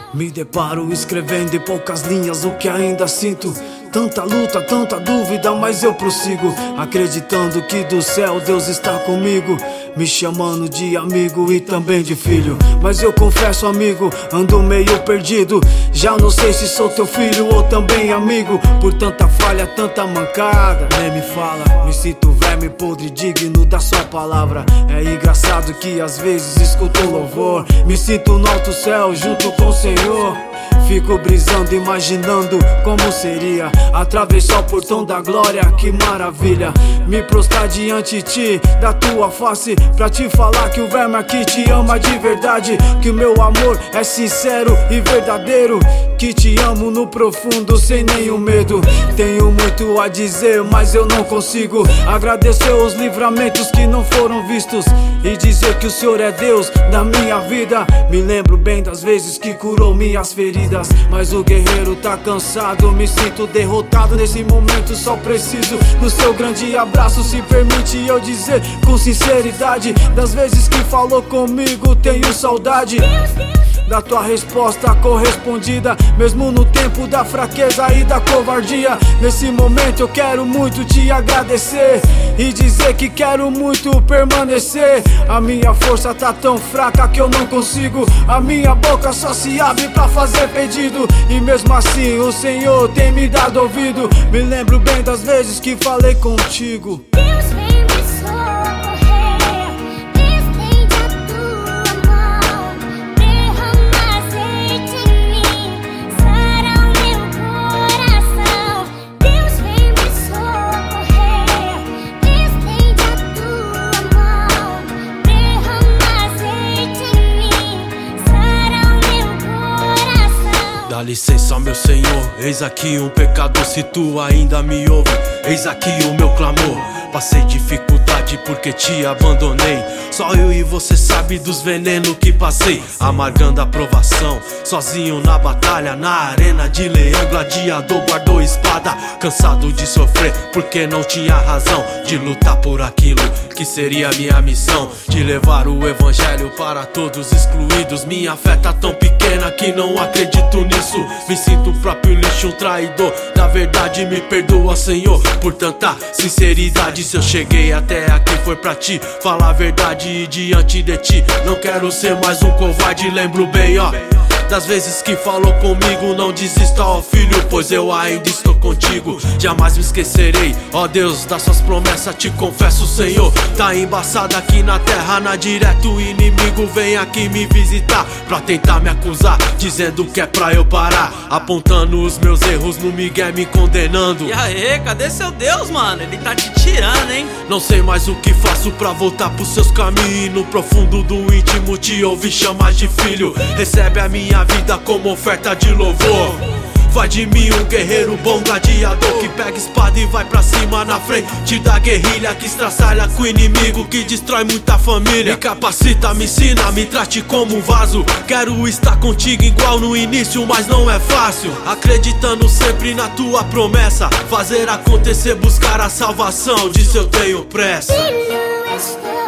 Me deparo escrevendo em poucas linhas o que ainda sinto. Tanta luta, tanta dúvida, mas eu prossigo, acreditando que do céu Deus está comigo, me chamando de amigo e também de filho. Mas eu confesso, amigo, ando meio perdido. Já não sei se sou teu filho ou também amigo. Por tanta falha, tanta mancada, nem me fala. Me sinto verme podre, digno da sua palavra. É engraçado que às vezes escuto louvor. Me sinto no alto céu junto com o Senhor. Fico brisando, imaginando como seria atravessar o portão da glória, que maravilha. Me prostrar diante de ti, da tua face, pra te falar que o verme aqui te ama de verdade. Que o meu amor é sincero e verdadeiro, que te amo no profundo sem nenhum medo. Tenho muito a dizer, mas eu não consigo agradecer os livramentos que não foram vistos e dizer que o Senhor é Deus da minha vida. Me lembro bem das vezes que curou minhas feridas, mas o guerreiro tá cansado. Me sinto derrotado nesse momento, só preciso do seu grande abraço. Se permite eu dizer com sinceridade, das vezes que falou comigo tenho saudade da tua resposta correspondida, mesmo no tempo da fraqueza e da covardia. Nesse momento eu quero muito te agradecer e dizer que quero muito permanecer. A minha força tá tão fraca que eu não consigo, a minha boca só se abre pra fazer pedido, e mesmo assim o Senhor tem me dado ouvido. Me lembro bem das vezes que falei contigo. Deus vem me socorrer, estende a tua mão, derrama azeite em mim, sara o meu coração. Deus vem me socorrer, estende a tua mão, derrama azeite em mim, sara o meu coração. Dá licença, meu Senhor, eis aqui um pecador, se tu ainda me ouve, eis aqui o meu clamor. Passei dificuldade porque te abandonei, só eu e você sabe dos venenos que passei, amargando a provação, sozinho na batalha, na arena de leão, gladiador guardou espada, cansado de sofrer porque não tinha razão de lutar por aquilo que seria minha missão, de levar o evangelho para todos excluídos. Minha fé tá tão pequena que não acredito nisso, me sinto o próprio lixo, um traidor. Na verdade me perdoa, Senhor, por tanta sinceridade. Se eu cheguei até aqui foi pra ti falar a verdade, e diante de ti não quero ser mais um covarde. Lembro bem, ó, das vezes que falou comigo, não desista, ó filho, pois eu ainda estou contigo. Jamais me esquecerei, ó Deus, das suas promessas, te confesso, Senhor. Tá embaçado aqui na terra, na direta o inimigo vem aqui me visitar pra tentar me acusar, dizendo que é pra eu parar, apontando os meus erros no migué, me condenando. E aí, cadê seu Deus, mano? Ele tá te tirando, hein? Não sei mais o que faço pra voltar pros seus caminhos, no profundo do íntimo te ouvir chamar de filho. Recebe a minha vida como oferta de louvor. Vai de mim um guerreiro bom, gladiador, que pega espada e vai pra cima na frente da guerrilha, que estraçalha com o inimigo, que destrói muita família. Me capacita, me ensina, me trate como um vaso. Quero estar contigo igual no início, mas não é fácil. Acreditando sempre na tua promessa, fazer acontecer, buscar a salvação. Disso eu tenho pressa. Filho, estou